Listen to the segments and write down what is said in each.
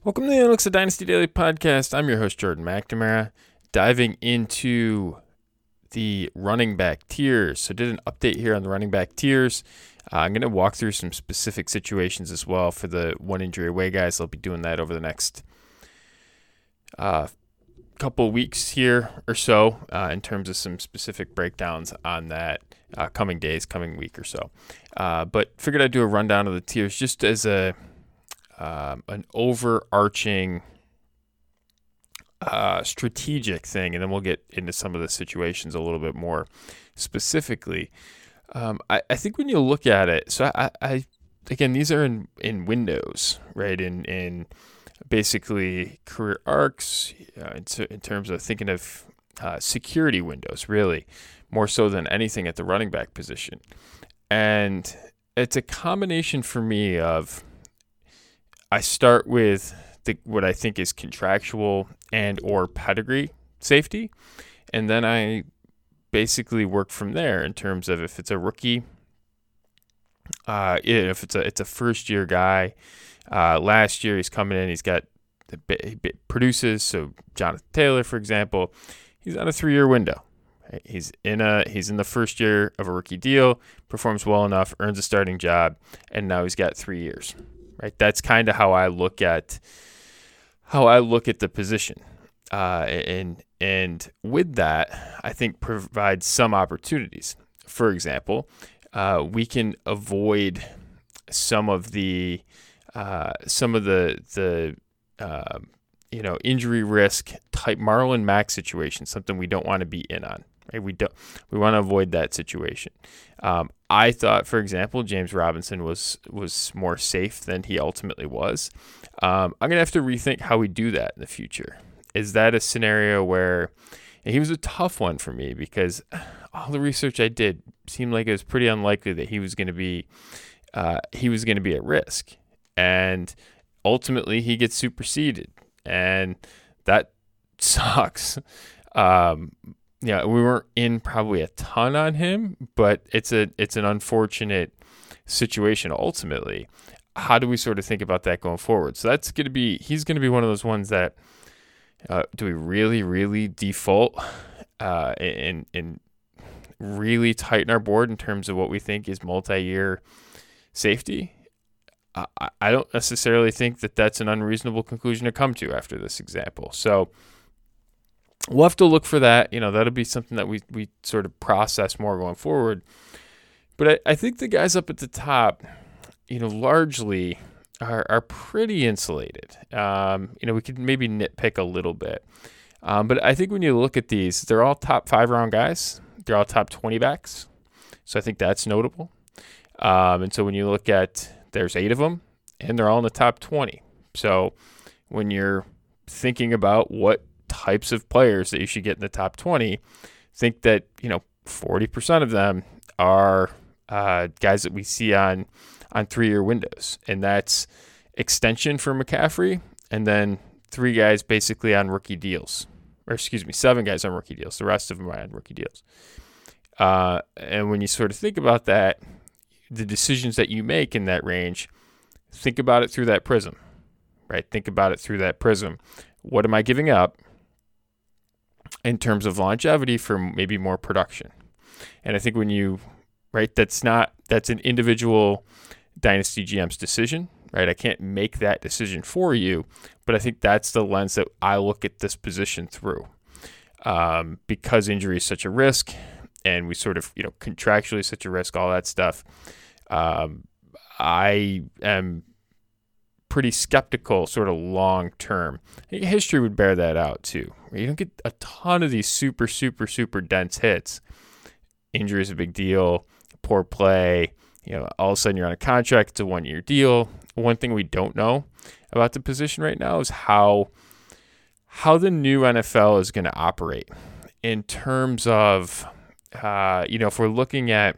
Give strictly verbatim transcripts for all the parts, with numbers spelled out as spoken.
Welcome to the Alexa Dynasty Daily Podcast. I'm your host, Jordan McNamara, diving into the running back tiers. So, did an update here on the running back tiers. Uh, I'm going to walk through some specific situations as well for the one injury away guys. I'll be doing that over the next uh, couple weeks here or so uh, in terms of some specific breakdowns on that uh, coming days, coming week or so. Uh, but figured I'd do a rundown of the tiers just as a Um, an overarching uh, strategic thing, and then we'll get into some of the situations a little bit more specifically. Um, I, I think when you look at it, so I, I again, these are in, in windows, right? In in basically career arcs, uh, in, in terms of thinking of uh, security windows, really, more so than anything at the running back position. And it's a combination for me of I start with the, what I think is contractual and or pedigree safety, and then I basically work from there in terms of if it's a rookie, uh, if it's a it's a first year guy. Uh, last year he's coming in, he's got he produces. So Jonathan Taylor, for example, he's on a three year window. Right? He's in a he's in the first year of a rookie deal, performs well enough, earns a starting job, and now he's got three years. Right, that's kind of how I look at how I look at the position, uh, and and with that, I think provides some opportunities. For example, uh, we can avoid some of the uh, some of the the uh, you know injury risk type Marlon Mack situation, something we don't want to be in on. Right? We don't we want to avoid that situation. Um, I thought, for example, James Robinson was was more safe than he ultimately was. Um, I'm gonna have to rethink how we do that in the future. Is that a scenario where, and he was a tough one for me because all the research I did seemed like it was pretty unlikely that he was going to be uh, he was going to be at risk, and ultimately he gets superseded, and that sucks. Um, Yeah, we weren't in probably a ton on him, but it's a it's an unfortunate situation ultimately. How do we sort of think about that going forward? So that's going to be he's going to be one of those ones that uh, do we really really default uh, and and really tighten our board in terms of what we think is multi-year safety? I, I don't necessarily think that that's an unreasonable conclusion to come to after this example. So we'll have to look for that. You know, that'll be something that we, we sort of process more going forward. But I, I think the guys up at the top, you know, largely are, are pretty insulated. Um, you know, we could maybe nitpick a little bit. Um, but I think when you look at these, they're all top five round guys. They're all top twenty backs. So I think that's notable. Um, and so when you look at, there's eight of them, and they're all in the top twenty. So when you're thinking about what types of players that you should get in the top twenty, think that, you know, forty percent of them are uh, guys that we see on on three-year windows. And that's extension for McCaffrey, and then three guys basically on rookie deals. Or excuse me, seven guys on rookie deals. The rest of them are on rookie deals. Uh, and when you sort of think about that, the decisions that you make in that range, think about it through that prism, right? Think about it through that prism. What am I giving up in terms of longevity for maybe more production? And I think when you, right, that's not, that's an individual Dynasty G M's decision, right? I can't make that decision for you, but I think that's the lens that I look at this position through. Um, because injury is such a risk, and we sort of, you know, contractually such a risk, all that stuff. Um, I am pretty skeptical sort of long term. History would bear that out too. You don't get a ton of these super, super, super dense hits. Injury is a big deal. Poor play. You know, all of a sudden you're on a contract. It's a one-year deal. One thing we don't know about the position right now is how how the new N F L is going to operate in terms of, uh, you know, if we're looking at,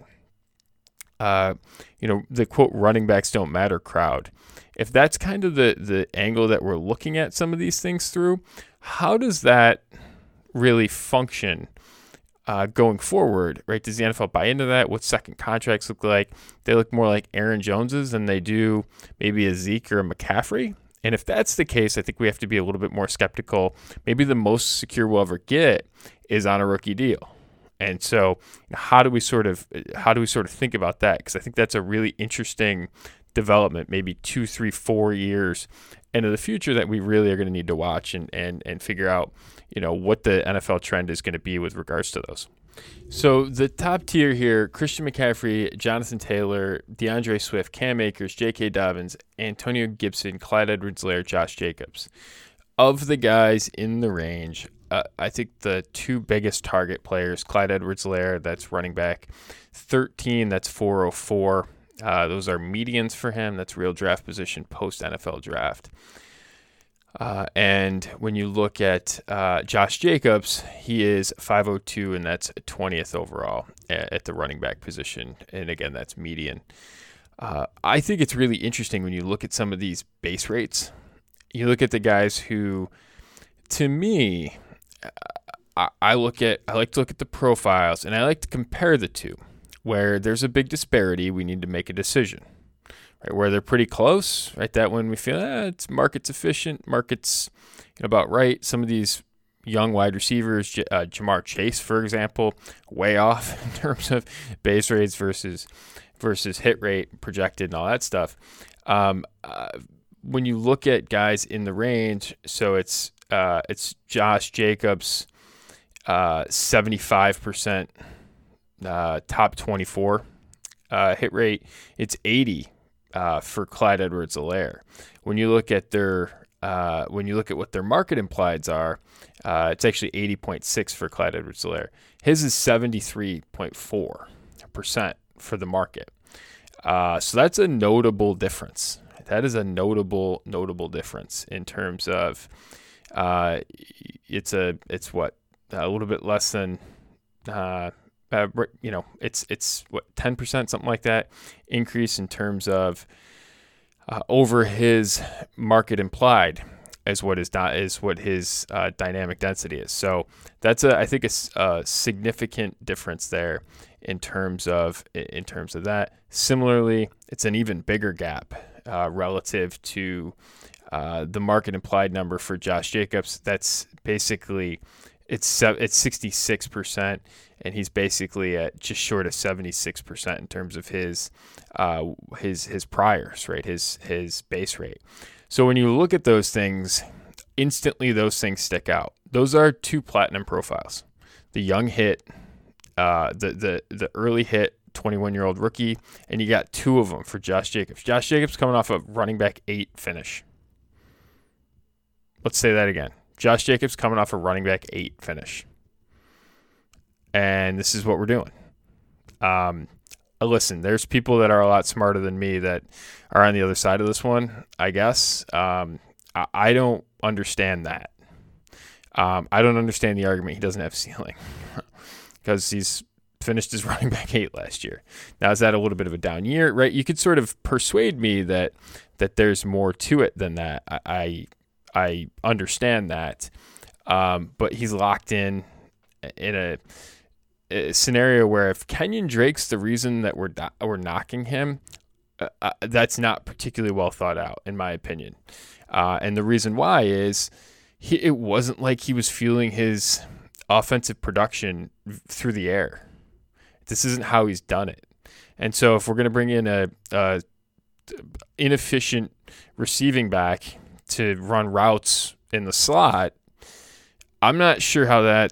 uh, you know, the quote running backs don't matter crowd. If that's kind of the, the angle that we're looking at some of these things through, how does that really function uh, going forward, right? Does the N F L buy into that? What second contracts look like? They look more like Aaron Jones's than they do maybe a Zeke or a McCaffrey. And if that's the case, I think we have to be a little bit more skeptical. Maybe the most secure we'll ever get is on a rookie deal. And so how do we sort of how do we sort of think about that? Because I think that's a really interesting development, maybe two, three, four years into the future that we really are going to need to watch and, and, and figure out, you know, what the N F L trend is going to be with regards to those. So the top tier here, Christian McCaffrey, Jonathan Taylor, DeAndre Swift, Cam Akers, J K. Dobbins, Antonio Gibson, Clyde Edwards-Helaire, Josh Jacobs. Of the guys in the range, uh, I think the two biggest target players, Clyde Edwards-Helaire, that's running back, thirteen, that's four oh four. Uh, those are medians for him. That's real draft position post-N F L draft. Uh, and when you look at uh, Josh Jacobs, he is five oh two, and that's twentieth overall at, at the running back position. And again, that's median. Uh, I think it's really interesting when you look at some of these base rates. You look at the guys who, to me, I, I look at. I like to look at the profiles, and I like to compare the two. Where there's a big disparity, we need to make a decision. Right, where they're pretty close, right? That when we feel eh, it's market's efficient, market's you know, about right. Some of these young wide receivers, uh, Jamar Chase, for example, way off in terms of base rates versus versus hit rate projected and all that stuff. Um, uh, when you look at guys in the range, so it's uh, it's Josh Jacobs, uh, seventy-five percent. Uh, top twenty-four uh, hit rate. It's eighty uh, for Clyde Edwards-Helaire. When you look at their uh, when you look at what their market implieds are, uh, it's actually eighty point six for Clyde Edwards-Helaire. His is seventy-three point four percent for the market. Uh, so that's a notable difference. That is a notable notable difference in terms of uh, it's a it's what a little bit less than. Uh, Uh, you know, it's it's what ten percent, something like that, increase in terms of uh, over his market implied is what is not is what his uh, dynamic density is. So that's a I think a, a significant difference there in terms of in terms of that. Similarly, it's an even bigger gap uh, relative to uh, the market implied number for Josh Jacobs. That's basically it's it's sixty-six percent. And he's basically at just short of seventy-six percent in terms of his uh, his his priors, right? His his base rate. So when you look at those things, instantly those things stick out. Those are two platinum profiles: the young hit, uh, the the the early hit, twenty-one-year-old rookie, and you got two of them for Josh Jacobs. Josh Jacobs coming off a running back eight finish. Let's say that again. Josh Jacobs coming off a running back eight finish. And this is what we're doing. Um, listen, there's people that are a lot smarter than me that are on the other side of this one, I guess. Um, I, I don't understand that. Um, I don't understand the argument he doesn't have ceiling because he's finished his running back eight last year. Now, is that a little bit of a down year, right? You could sort of persuade me that that there's more to it than that. I I, I understand that, um, but he's locked in in a a scenario where if Kenyon Drake's the reason that we're do- we're knocking him, uh, uh, that's not particularly well thought out, in my opinion. Uh, and the reason why is he, it wasn't like he was fueling his offensive production through the air. This isn't how he's done it. And so if we're going to bring in a, a inefficient receiving back to run routes in the slot, I'm not sure how that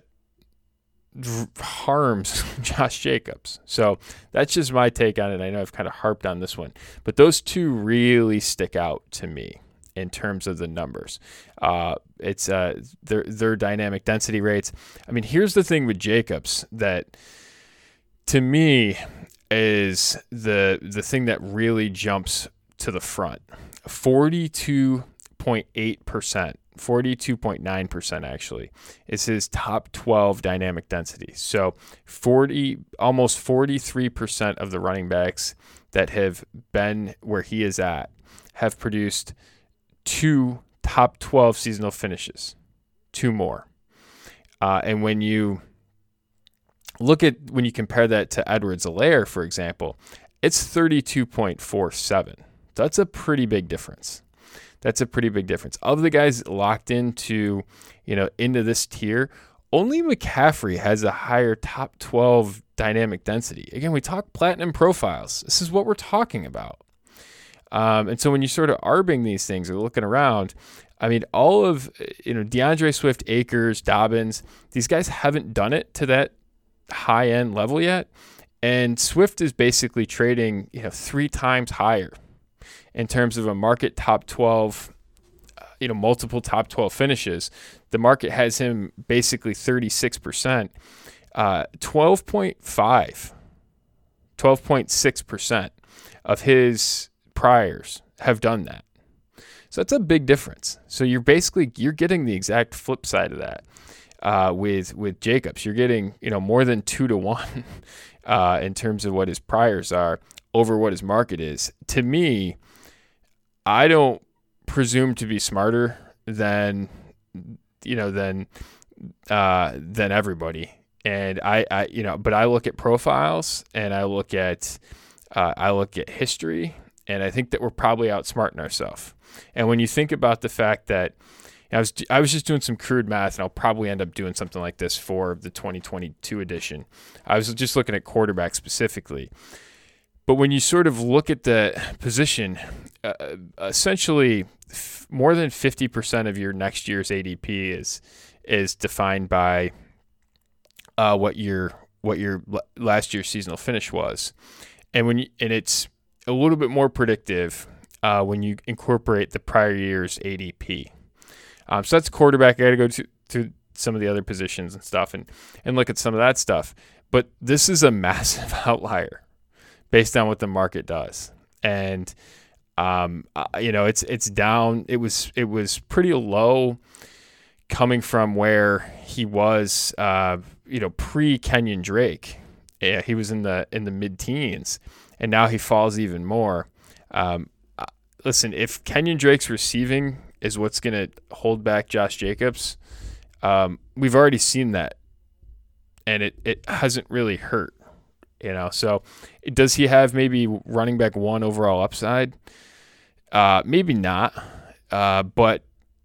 harms Josh Jacobs. So that's just my take on it. I know I've kind of harped on this one, but those two really stick out to me in terms of the numbers. Uh, it's uh, their their dynamic density rates. I mean, here's the thing with Jacobs that to me is the the thing that really jumps to the front. forty-two point eight percent. forty-two point nine percent actually is his top twelve dynamic density. So forty, almost forty-three percent of the running backs that have been where he is at have produced two top twelve seasonal finishes, two more. Uh, and when you look at, when you compare that to Edwards-Helaire, for example, it's thirty-two point four seven. That's a pretty big difference. That's a pretty big difference. Of the guys locked into, you know, into this tier, only McCaffrey has a higher top twelve dynamic density. Again, we talk platinum profiles. This is what we're talking about. Um, and so when you sort of arbing these things or looking around, I mean, all of, you know, DeAndre Swift, Akers, Dobbins, these guys haven't done it to that high end level yet. And Swift is basically trading, you know, three times higher in terms of a market top twelve, uh, you know, multiple top twelve finishes. The market has him basically thirty-six percent, uh, twelve point five, twelve point six percent of his priors have done that. So that's a big difference. So you're basically, you're getting the exact flip side of that uh, with, with Jacobs. You're getting, you know, more than two to one uh, in terms of what his priors are over what his market is. To me, I don't presume to be smarter than, you know, than, uh, than everybody. And I, I, you know, but I look at profiles and I look at, uh, I look at history, and I think that we're probably outsmarting ourselves. And when you think about the fact that I was, I was just doing some crude math, and I'll probably end up doing something like this for the twenty twenty-two edition. I was just looking at quarterback specifically. But when you sort of look at the position, uh, essentially f- more than fifty percent of your next year's A D P is is defined by uh, what your what your last year's seasonal finish was, and when you, and it's a little bit more predictive uh, when you incorporate the prior year's A D P. Um, so that's quarterback. I got to go to to some of the other positions and stuff, and and look at some of that stuff. But this is a massive outlier based on what the market does. And, um, uh, you know, it's, it's down. It was, it was pretty low coming from where he was, uh, you know, pre Kenyon Drake. Yeah, he was in the, in the mid teens, and now he falls even more. Um, uh, listen, if Kenyon Drake's receiving is what's going to hold back Josh Jacobs, um, we've already seen that, and it, it hasn't really hurt. You know, so does he have maybe running back one overall upside? Uh, maybe not. Uh, but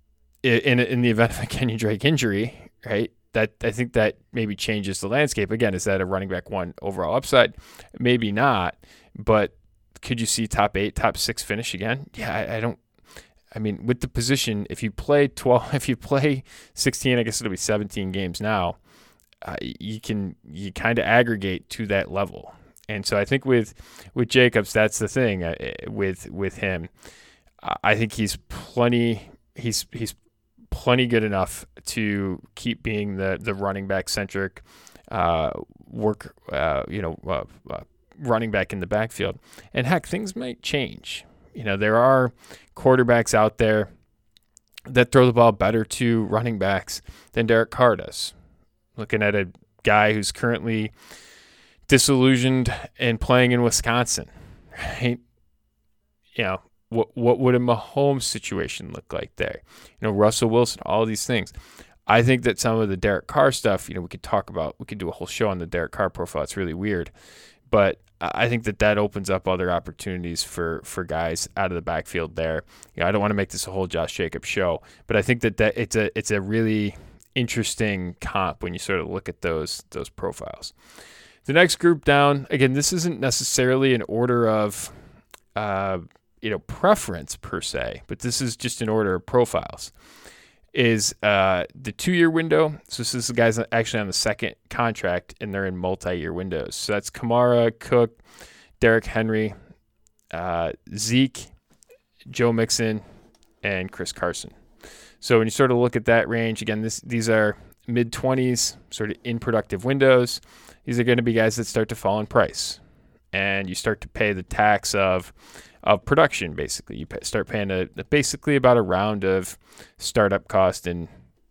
in in the event of a Kenyon Drake injury, right? That I think that maybe changes the landscape. Again, is that a running back one overall upside? Maybe not. But could you see top eight, top six finish again? Yeah, I, I don't. I mean, with the position, if you play twelve, if you play sixteen, I guess it'll be seventeen games now. Uh, you can you kind of aggregate to that level, and so I think with with Jacobs, that's the thing. Uh, with with him, uh, I think he's plenty he's he's plenty good enough to keep being the the running back centric uh, work uh, you know uh, uh, running back in the backfield. And heck, things might change. You know, there are quarterbacks out there that throw the ball better to running backs than Derek Carr does. Looking at a guy who's currently disillusioned and playing in Wisconsin, right? You know, what what would a Mahomes situation look like there? You know, Russell Wilson, all these things. I think that some of the Derek Carr stuff, you know, we could talk about, we could do a whole show on the Derek Carr profile. It's really weird. But I think that that opens up other opportunities for, for guys out of the backfield there. You know, I don't want to make this a whole Josh Jacobs show, but I think that, that it's a it's a really interesting comp when you sort of look at those those profiles. The next group down, again, this isn't necessarily an order of uh, you know preference per se, but this is just an order of profiles. Is uh, the two-year window. So this is the guys actually on the second contract, and they're in multi-year windows. So that's Kamara, Cook, Derrick Henry, uh, Zeke, Joe Mixon, and Chris Carson. So when you sort of look at that range, again, this these are mid-twenties, sort of in productive windows. These are going to be guys that start to fall in price, and you start to pay the tax of of production. Basically, you pay, start paying a, basically about a round of startup cost in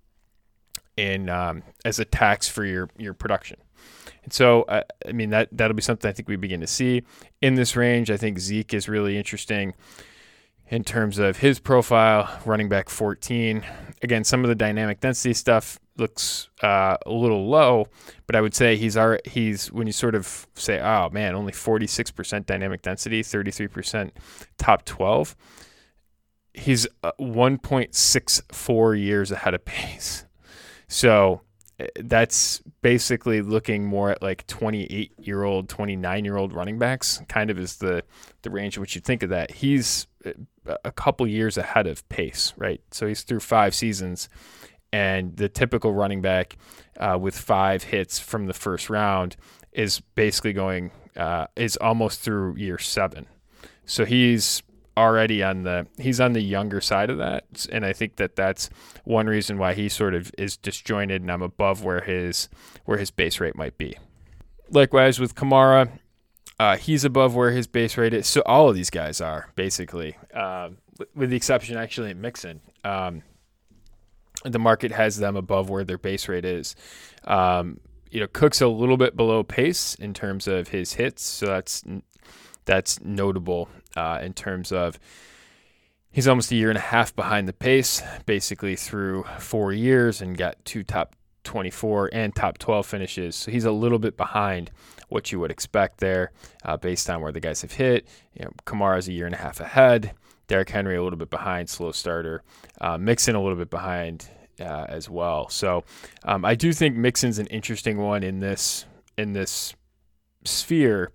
in um, as a tax for your your production. And so, uh, I mean, that that'll be something I think we begin to see in this range. I think Zeke is really interesting in terms of his profile, running back fourteen. Again, some of the dynamic density stuff looks uh, a little low, but I would say he's our, he's when you sort of say, oh man, only forty-six percent dynamic density, thirty-three percent top twelve. he's uh, one point six four years ahead of pace. So that's basically looking more at like twenty-eight year old, twenty-nine year old running backs, kind of is the, the range in which you think of that. He's a couple years ahead of pace, right? So he's through five seasons, and the typical running back uh, with five hits from the first round is basically going, uh, is almost through year seven. So he's already on the he's on the younger side of that, and I think that that's one reason why he sort of is disjointed, and I'm above where his where his base rate might be. Likewise with Kamara, uh, he's above where his base rate is. So all of these guys are basically, uh, with the exception actually of Mixon. Um, the market has them above where their base rate is. Um, you know, Cook's a little bit below pace in terms of his hits, so that's that's notable. Uh, in terms of he's almost a year and a half behind the pace, basically through four years and got two top twenty-four and top twelve finishes. So he's a little bit behind what you would expect there uh, based on where the guys have hit. You know, Kamara's a year and a half ahead. Derrick Henry a little bit behind, slow starter. Uh, Mixon a little bit behind uh, as well. So um, I do think Mixon's an interesting one in this in this sphere.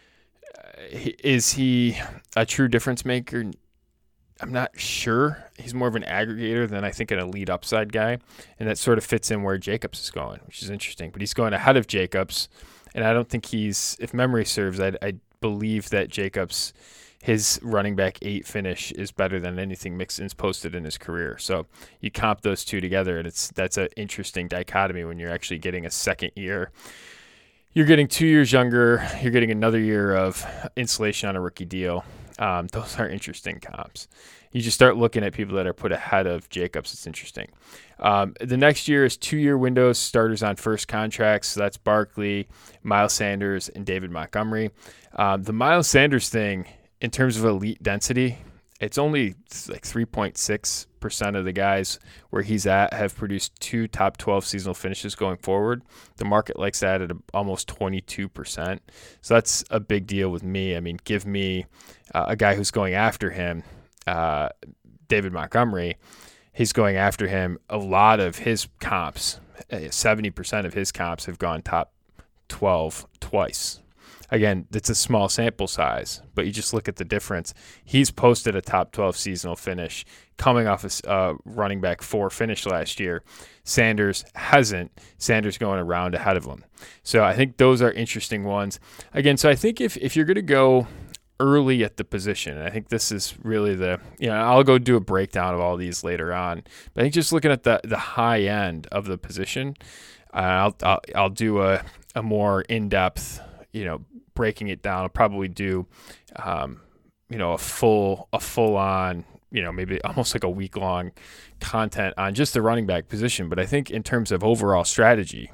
Is he a true difference maker? I'm not sure. He's more of an aggregator than I think an elite upside guy, and that sort of fits in where Jacobs is going, which is interesting. But he's going ahead of Jacobs, and I don't think he's, if memory serves, I, I believe that Jacobs, his running back eight finish is better than anything Mixon's posted in his career. So you comp those two together, and it's that's an interesting dichotomy when you're actually getting a second year. You're getting two years younger. You're getting another year of insulation on a rookie deal. Um, those are interesting comps. You just start looking at people that are put ahead of Jacobs. It's interesting. Um, the next year is two-year windows, starters on first contracts. So that's Barkley, Miles Sanders, and David Montgomery. Um, the Miles Sanders thing, in terms of elite density, it's only like three point six percent of the guys where he's at have produced two top twelve seasonal finishes going forward. The market likes that at almost twenty-two percent. So that's a big deal with me. I mean, give me uh, a guy who's going after him, uh, David Montgomery. He's going after him. A lot of his comps, seventy percent of his comps have gone top twelve twice. Again, it's a small sample size, but you just look at the difference. He's posted a top twelve seasonal finish coming off a uh, running back four finish last year. Sanders hasn't. Sanders going a round ahead of him. So I think those are interesting ones. Again, so I think if, if you're going to go early at the position, and I think this is really the, you know, I'll go do a breakdown of all these later on, but I think just looking at the, the high end of the position, uh, I'll, I'll, I'll do a, a more in-depth, you know, breaking it down. I'll probably do, um, you know, a full, a full on, you know, maybe almost like a week long content on just the running back position. But I think in terms of overall strategy,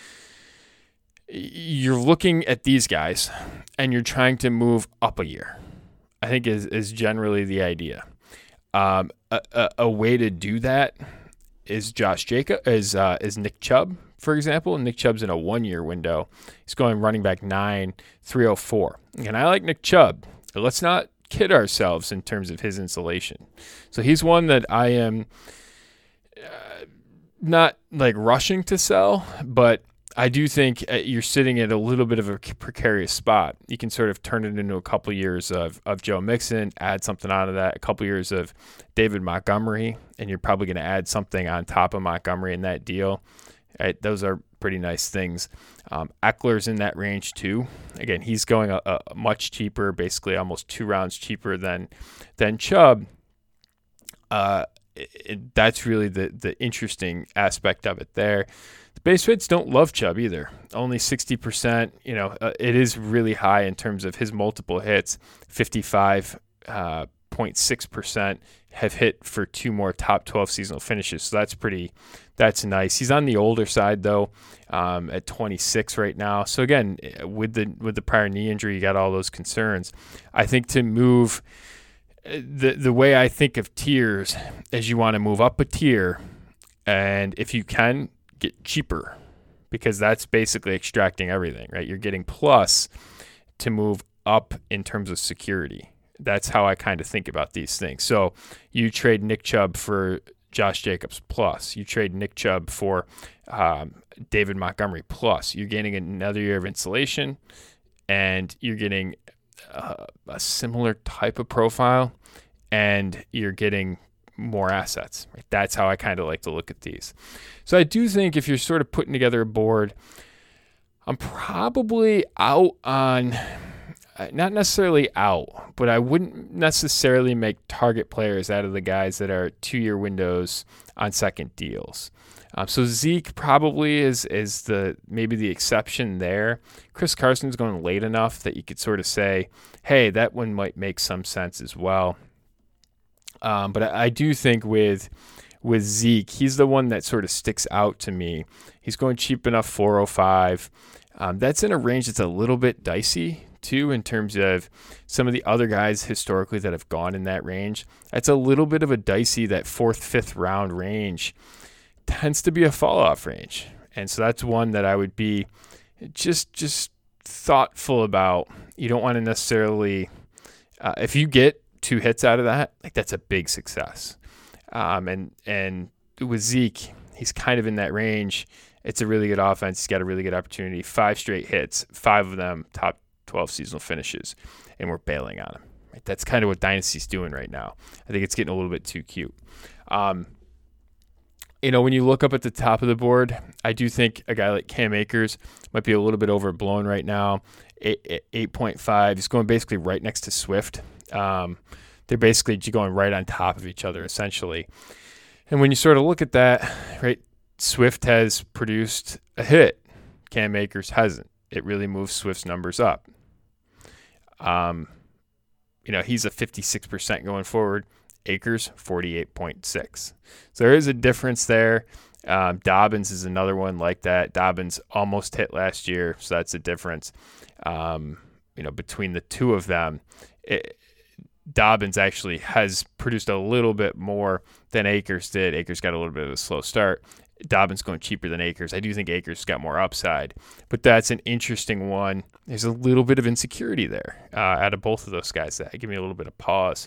you're looking at these guys and you're trying to move up a year, I think is, is generally the idea. Um, a, a, a way to do that is Josh Jacob, is, uh, is Nick Chubb, for example. Nick Chubb's in a one-year window. He's going running back nine, three oh four. And I like Nick Chubb. Let's not kid ourselves in terms of his insulation. So he's one that I am uh, not like rushing to sell, but I do think you're sitting at a little bit of a precarious spot. You can sort of turn it into a couple years of, of Joe Mixon, add something out of that, a couple years of David Montgomery, and you're probably going to add something on top of Montgomery in that deal. Right, those are pretty nice things. Um, Eckler's in that range too. Again, he's going a, a much cheaper, basically almost two rounds cheaper than than Chubb. Uh, it, it, that's really the the interesting aspect of it there. The base rates don't love Chubb either. Only sixty percent. You know, uh, it is really high in terms of his multiple hits. fifty-five point six percent have hit for two more top twelve seasonal finishes. So that's pretty, that's nice. He's on the older side though, um, at twenty-six right now. So again, with the with the prior knee injury, you got all those concerns. I think to move, the the way I think of tiers is you want to move up a tier, and if you can, get cheaper, because that's basically extracting everything, right? You're getting plus to move up in terms of security. That's how I kind of think about these things. So you trade Nick Chubb for Josh Jacobs plus. You trade Nick Chubb for um, David Montgomery plus. You're getting another year of insulation, and you're getting uh, a similar type of profile, and you're getting more assets. Right? That's how I kind of like to look at these. So I do think if you're sort of putting together a board, I'm probably out on, not necessarily out, but I wouldn't necessarily make target players out of the guys that are two-year windows on second deals. Um, so Zeke probably is is the maybe the exception there. Chris Carson's going late enough that you could sort of say, hey, that one might make some sense as well. Um, but I, I do think with with Zeke, he's the one that sort of sticks out to me. He's going cheap enough, four oh five. Um, that's in a range that's a little bit dicey too, in terms of some of the other guys historically that have gone in that range. That's a little bit of a dicey, that fourth, fifth round range tends to be a fall off range. And so that's one that I would be just, just thoughtful about. You don't want to necessarily, uh, if you get two hits out of that, like that's a big success. Um, and, and with Zeke, he's kind of in that range. It's a really good offense. He's got a really good opportunity. Five straight hits, five of them top twelve seasonal finishes, and we're bailing on him. Right? That's kind of what Dynasty's doing right now. I think it's getting a little bit too cute. Um, you know, when you look up at the top of the board, I do think a guy like Cam Akers might be a little bit overblown right now. eight point five. He's going basically right next to Swift. Um, they're basically going right on top of each other, essentially. And when you sort of look at that, right, Swift has produced a hit. Cam Akers hasn't. It really moves Swift's numbers up. Um, you know, he's a fifty-six percent going forward. Akers, forty-eight point six. So there is a difference there. Um, Dobbins is another one like that. Dobbins almost hit last year, so that's a difference. Um, you know, between the two of them, it, Dobbins actually has produced a little bit more than Akers did. Akers got a little bit of a slow start. Dobbins going cheaper than Akers. I do think Akers got more upside, but that's an interesting one. There's a little bit of insecurity there uh, out of both of those guys. That give me a little bit of pause.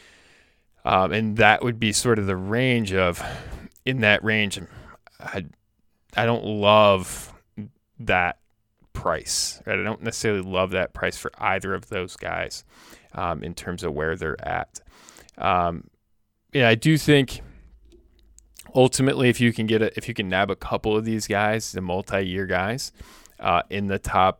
Um, and that would be sort of the range of, in that range, I, I don't love that price. Right? I don't necessarily love that price for either of those guys um, in terms of where they're at. Um, yeah, I do think ultimately, if you can get a, if you can nab a couple of these guys, the multi-year guys, uh, in the top,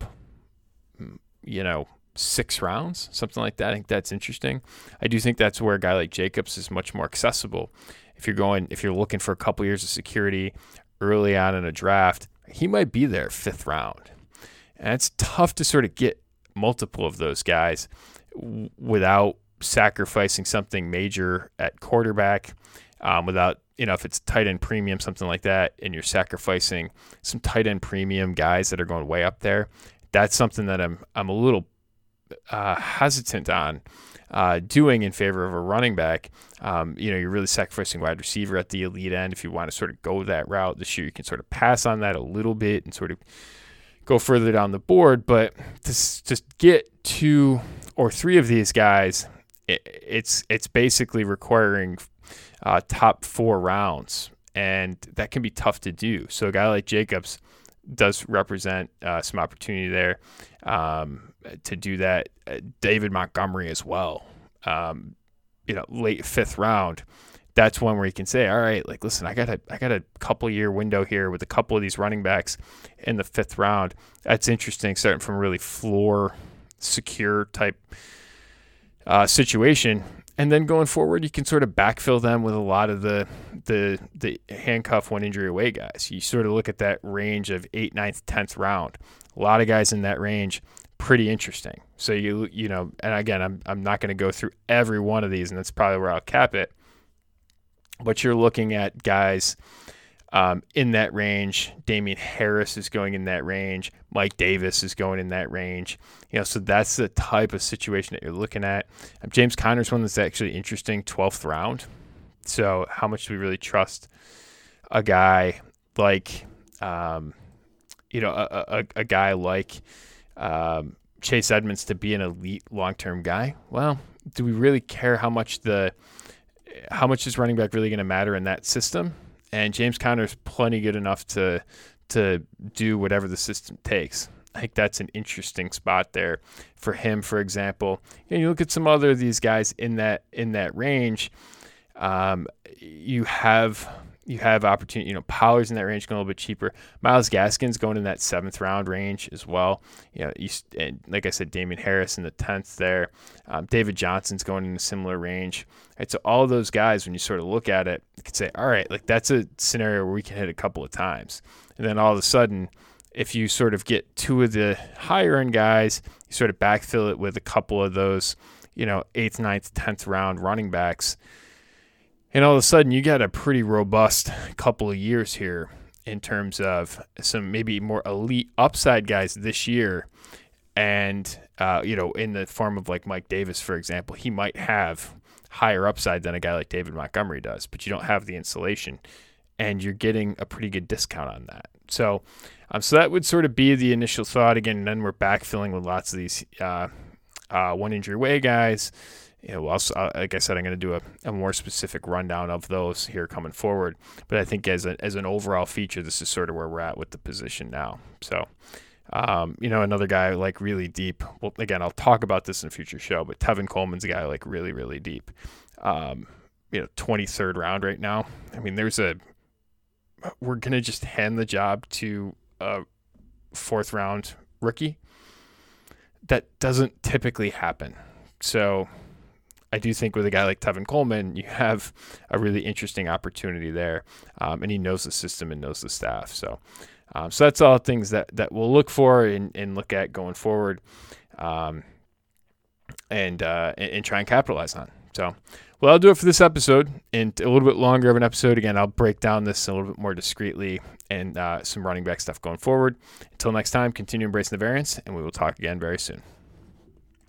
you know, six rounds, something like that, I think that's interesting. I do think that's where a guy like Jacobs is much more accessible. If you're going, if you're looking for a couple years of security early on in a draft, he might be there fifth round, and it's tough to sort of get multiple of those guys w- without sacrificing something major at quarterback, um, without, you know, if it's tight end premium, something like that, and you're sacrificing some tight end premium guys that are going way up there. That's something that I'm I'm a little uh, hesitant on uh, doing in favor of a running back. Um, you know, you're really sacrificing wide receiver at the elite end. If you want to sort of go that route this year, you can sort of pass on that a little bit and sort of go further down the board. But to just get two or three of these guys, it, it's it's basically requiring uh, top four rounds, and that can be tough to do. So a guy like Jacobs does represent uh, some opportunity there um, to do that. Uh, David Montgomery as well, um, you know, late fifth round. That's one where you can say, all right, like, listen, I got a, I got a couple year window here with a couple of these running backs in the fifth round. That's interesting, starting from a really floor secure type uh, situation. And then going forward, you can sort of backfill them with a lot of the the the handcuff one injury away guys. You sort of look at that range of eighth, ninth, tenth round. A lot of guys in that range, pretty interesting. So you you know, and again, I'm I'm not going to go through every one of these, and that's probably where I'll cap it. But you're looking at guys um, in that range. Damian Harris is going in that range. Mike Davis is going in that range. You know, so that's the type of situation that you're looking at. Um, James Conner's one that's actually interesting, twelfth round. So how much do we really trust a guy like, um, you know, a, a, a guy like um, Chase Edmonds to be an elite long-term guy? Well, do we really care how much the how much is running back really going to matter in that system? And James Conner's plenty good enough to to do whatever the system takes. I think that's an interesting spot there for him, for example. And you look at some other of these guys in that in that range. Um, you have you have opportunity. You know, Pollard's in that range, going a little bit cheaper. Myles Gaskin's going in that seventh round range as well. You know, you, and like I said, Damian Harris in the tenth there. Um, David Johnson's going in a similar range. Right, so all of those guys, when you sort of look at it, you can say, all right, like that's a scenario where we can hit a couple of times, and then all of a sudden, if you sort of get two of the higher end guys, you sort of backfill it with a couple of those, you know, eighth, ninth, tenth round running backs. And all of a sudden you got a pretty robust couple of years here in terms of some maybe more elite upside guys this year. And, uh, you know, in the form of like Mike Davis, for example, he might have higher upside than a guy like David Montgomery does, but you don't have the insulation and you're getting a pretty good discount on that. So, um, so that would sort of be the initial thought. Again, and then we're backfilling with lots of these uh, uh, one injury away guys. You know, also, uh, like I said, I'm going to do a, a more specific rundown of those here coming forward. But I think as a, as an overall feature, this is sort of where we're at with the position now. So, um, you know, another guy like really deep. Well, again, I'll talk about this in a future show, but Tevin Coleman's a guy like really, really deep. Um, you know, twenty-third round right now. I mean, there's a we're going to just hand the job to a fourth round rookie. That doesn't typically happen. So I do think with a guy like Tevin Coleman, you have a really interesting opportunity there. Um, and he knows the system and knows the staff. So, um, so that's all things that, that we'll look for and, and look at going forward, um, and, uh, and, and try and capitalize on. So, well, I'll do it for this episode, and a little bit longer of an episode. Again, I'll break down this a little bit more discreetly and uh, some running back stuff going forward. Until next time, continue embracing the variance, and we will talk again very soon.